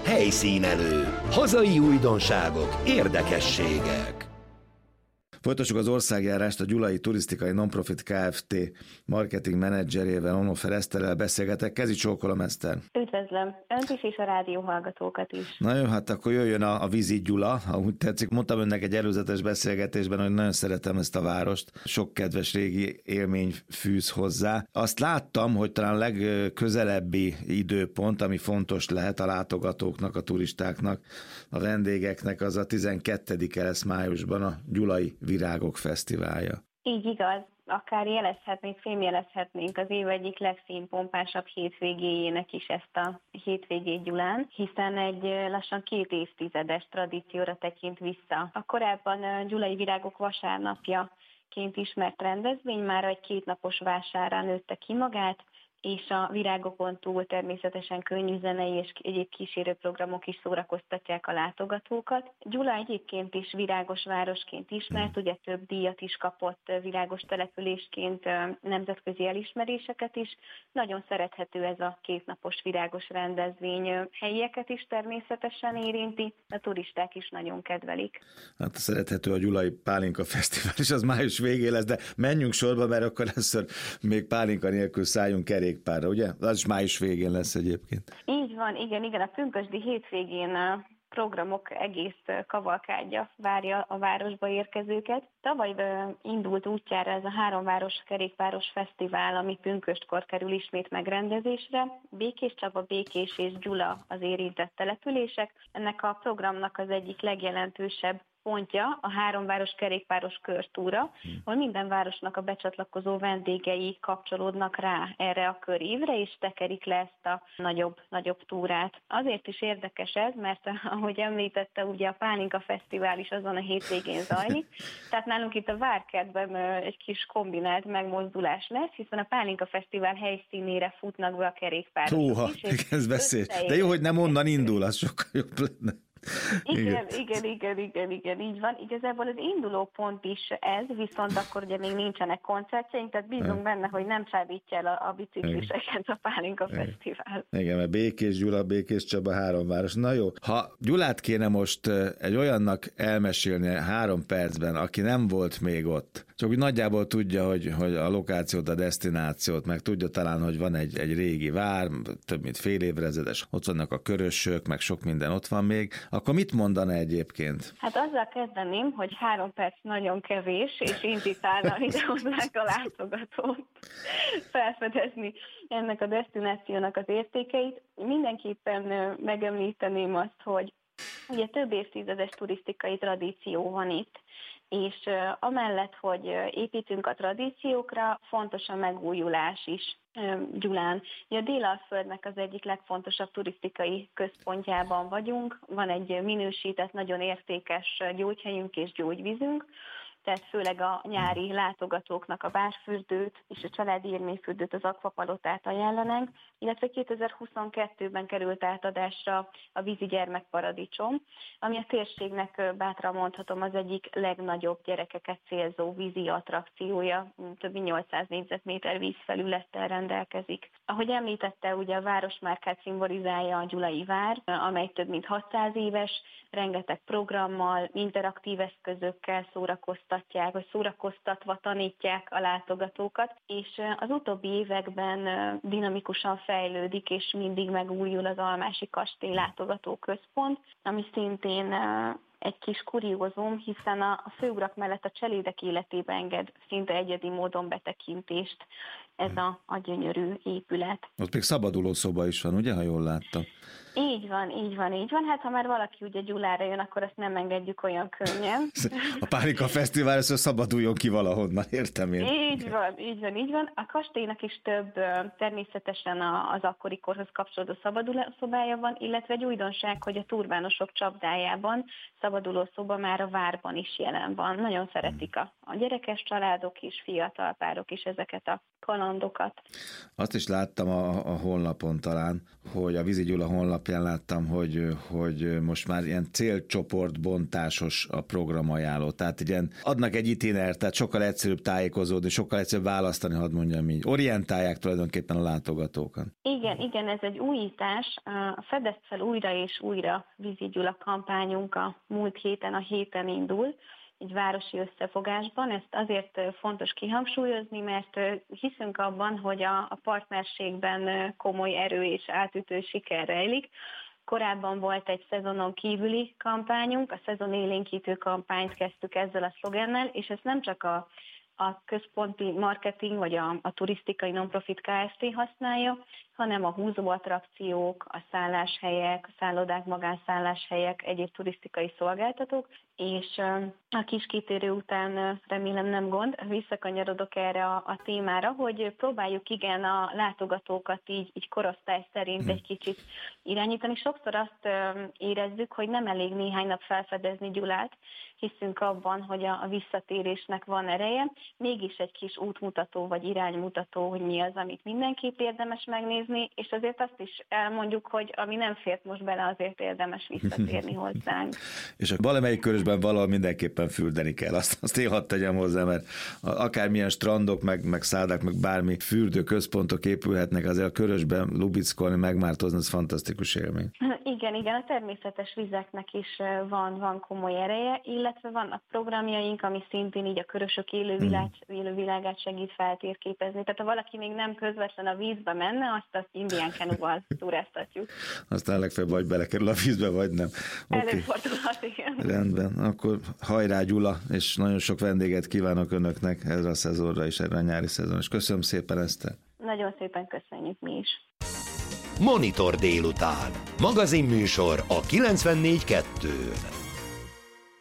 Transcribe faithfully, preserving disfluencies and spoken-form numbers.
Helyszínelő. Hazai újdonságok, érdekességek. Folytassuk az országjárást. A Gyulai Turisztikai Nonprofit Kft. Marketing menedzserével, Onoffer Eszterrel beszélgetek. Kezi csókolom, Eszter. Üdvözlöm önt is, és a rádió hallgatókat is. Na jó, hát akkor jöjjön a, a Visit Gyula, ha úgy tetszik. Mondtam önnek egy előzetes beszélgetésben, hogy nagyon szeretem ezt a várost. Sok kedves régi élmény fűz hozzá. Azt láttam, hogy talán a legközelebbi időpont, ami fontos lehet a látogatóknak, a turistáknak, a vendégeknek, az a tizenkettedike lesz májusban, a Gyulai Virágok Fesztiválja. Így igaz, akár jelezhetnénk, fémjelezhetnénk az év egyik legszínpompásabb hétvégéjének is ezt a hétvégét Gyulán, hiszen egy lassan két évtizedes tradícióra tekint vissza. A korábban Gyulai Virágok vasárnapjaként ismert rendezvény már egy kétnapos vásárán nőtte ki magát, és a virágokon túl természetesen könnyű zenei és egyéb kísérőprogramok is szórakoztatják a látogatókat. Gyula egyébként is virágos városként ismert, ugye több díjat is kapott virágos településként, nemzetközi elismeréseket is. Nagyon szerethető ez a kétnapos virágos rendezvény. Helyieket is természetesen érinti, a turisták is nagyon kedvelik. Hát szerethető a Gyulai Pálinka Fesztivál, és az május végén lesz, de menjünk sorba, mert akkor először még pálinka nélkül szálljunk kerék párra, ugye? Az is május végén lesz egyébként. Így van, igen, igen. A pünkösdi hétvégén a programok egész kavalkádja várja a városba érkezőket. Tavaly indult útjára ez a háromváros kerékpáros fesztivál, ami pünköstkor kerül ismét megrendezésre. Békéscsaba, Békés és Gyula az érintett települések. Ennek a programnak az egyik legjelentősebb pontja a háromváros kerékpáros körtúra, ahol minden városnak a becsatlakozó vendégei kapcsolódnak rá erre a körévre, és tekerik le ezt a nagyobb, nagyobb túrát. Azért is érdekes ez, mert ahogy említette, ugye a Pálinka Fesztivál is azon a hétvégén zajlik, tehát nálunk itt a Várkertben egy kis kombinált megmozdulás lesz, hiszen a Pálinka Fesztivál helyszínére futnak be a kerékpárosok Húha, is. ez beszél. De jó, hogy nem onnan indul, az sokkal jobb lenne. Igen, igen, igen, igen, igen, így van. Igazából az induló pont is ez, viszont akkor ugye még nincsenek koncertjeink, tehát bízunk benne, hogy nem csábítja el a, a bicikliseket a Pálinka Fesztivál. Igen, mert Békés Gyula, Békés Csaba, három város. Na jó, ha Gyulát kéne most egy olyannak elmesélni három percben, aki nem volt még ott, csak úgy nagyjából tudja, hogy, hogy a lokációt, a desztinációt, meg tudja talán, hogy van egy, egy régi vár, több mint fél évrezedes, ott vannak a körösök, meg sok minden ott van még, akkor mit mondana egyébként? Hát azzal kezdeném, hogy három perc nagyon kevés, és invitálna ide hozzánk a látogatót felfedezni ennek a desztinációnak az értékeit. Mindenképpen megemlíteném azt, hogy ugye több évtizedes turisztikai tradíció van itt, és amellett, hogy építünk a tradíciókra, fontos a megújulás is Gyulán. Ugye a Délalföldnek az egyik legfontosabb turisztikai központjában vagyunk, van egy minősített, nagyon értékes gyógyhelyünk és gyógyvízünk, tehát főleg a nyári látogatóknak a várfürdőt és a családi élményfürdőt, az akvapalotát ajánlanánk, illetve kétezer-huszonkettőben került átadásra a vízi gyermekparadicsom, ami a térségnek bátran mondhatom az egyik legnagyobb gyerekeket célzó vízi attrakciója, több mint nyolcszáz négyzetméter vízfelülettel rendelkezik. Ahogy említette, ugye a városmárkát szimbolizálja a Gyulai vár, amely több mint hatszáz éves, rengeteg programmal, interaktív eszközökkel szórakoztatják, vagy szórakoztatva tanítják a látogatókat, és az utóbbi években dinamikusan fejlődik, és mindig megújul az Almási Kastély látogatóközpont, ami szintén egy kis kuriózum, hiszen a főurak mellett a cselédek életébe enged szinte egyedi módon betekintést ez a, a gyönyörű épület. Ott még szabadulószoba is van, ugye, ha jól láttam? Így van, így van, így van. Hát ha már valaki ugye Gyulára jön, akkor azt nem engedjük olyan könnyen. A Pálinka Fesztivál, ezt szabaduljon ki valahonnan, értem én. Így van, így van, így van. A kastélynak is több természetesen az akkori korhoz kapcsolódó szabadulószobája van, illetve egy újdonság, hogy a turbánosok csapdájában szabadulószoba már a várban is jelen van. Nagyon szeretik a, a gyerekes családok is, fiatal párok is ezeket a kalandokat. Azt is láttam a, a honlapon talán, hogy a Visit Gyula honlapon honlapján láttam, hogy, hogy most már ilyen célcsoportbontásos a programajánló. Tehát ilyen adnak egy itinerát, tehát sokkal egyszerűbb tájékozódni, sokkal egyszerűbb választani, hadd mondjam így. Orientálják tulajdonképpen a látogatókat. Igen, igen, ez egy újítás. A Fedezd fel újra és újra Vizi Gyula kampányunk a múlt héten, a héten indul, egy városi összefogásban. Ezt azért fontos kihangsúlyozni, mert hiszünk abban, hogy a, a partnerségben komoly erő és átütő siker rejlik. Korábban volt egy szezonon kívüli kampányunk, a szezon élénkítő kampányt kezdtük ezzel a szlogennel, és ez nem csak a a központi marketing vagy a, a turisztikai non-profit Kft. Használja, hanem a húzó attrakciók, a szálláshelyek, a szállodák, magánszálláshelyek, egyéb turisztikai szolgáltatók, és a kis kitérő után remélem nem gond, visszakanyarodok erre a, a témára, hogy próbáljuk igen a látogatókat így, így korosztály szerint egy kicsit irányítani. Sokszor azt érezzük, hogy nem elég néhány nap felfedezni Gyulát, hiszünk abban, hogy a, a visszatérésnek van ereje, mégis egy kis útmutató vagy iránymutató, hogy mi az, amit mindenképp érdemes megnézni, és azért azt is elmondjuk, hogy ami nem fért most bele, azért érdemes visszatérni hozzánk. És a valamelyik körösben valahol mindenképpen fürdeni kell, azt, azt én hadd tegyem hozzá, mert akármilyen strandok, meg, meg szállák, meg bármi fürdőközpontok épülhetnek, azért a körösben lubickolni, megmártozni, az fantasztikus élmény. Igen, igen, a természetes vizeknek is van, van komoly ereje, illetve vannak programjaink, ami szintén így a körösök élővilág, élővilágát segít feltérképezni. Tehát ha valaki még nem közvetlen a vízbe menne, azt az Indian Canoe-val turáztatjuk. Aztán legfeljebb vagy belekerül a vízbe, vagy nem. Okay. Előfordulhat, igen. Rendben, akkor hajrá Gyula, és nagyon sok vendéget kívánok önöknek erre a szezonra és erre a nyári szezonra, és köszönöm szépen, Eszter. Nagyon szépen köszönjük mi is. Monitor délután. Magazinműsor a kilencvennégy kettőn.